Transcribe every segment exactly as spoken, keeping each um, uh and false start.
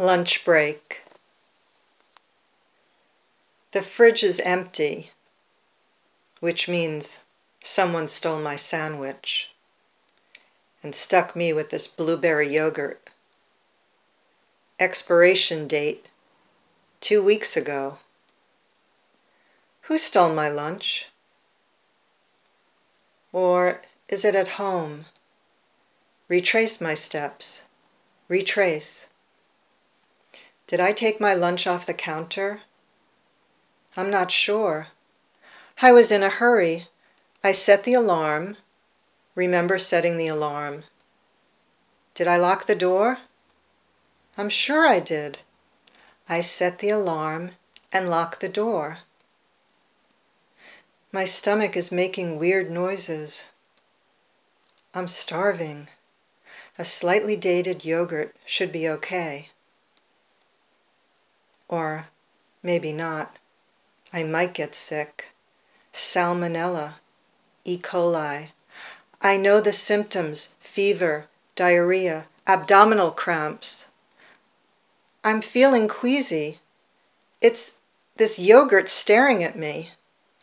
Lunch break. The fridge is empty, which means someone stole my sandwich and stuck me with this blueberry yogurt. Expiration date, two weeks ago. Who stole my lunch? Or is it at home? Retrace my steps. Retrace. Did I take my lunch off the counter? I'm not sure. I was in a hurry. I set the alarm. Remember setting the alarm. Did I lock the door? I'm sure I did. I set the alarm and locked the door. My stomach is making weird noises. I'm starving. A slightly dated yogurt should be okay. Or maybe not. I might get sick. Salmonella, E. coli. I know the symptoms: fever, diarrhea, abdominal cramps. I'm feeling queasy. It's this yogurt staring at me.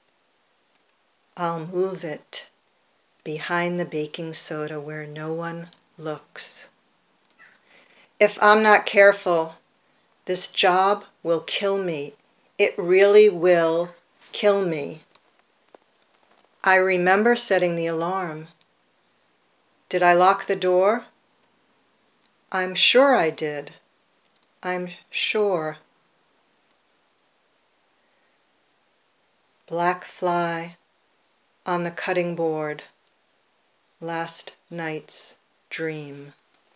I'll move it behind the baking soda where no one looks. If I'm not careful, this job will kill me. It really will kill me. I remember setting the alarm. Did I lock the door? I'm sure I did. I'm sure. Black fly on the cutting board. Last night's dream.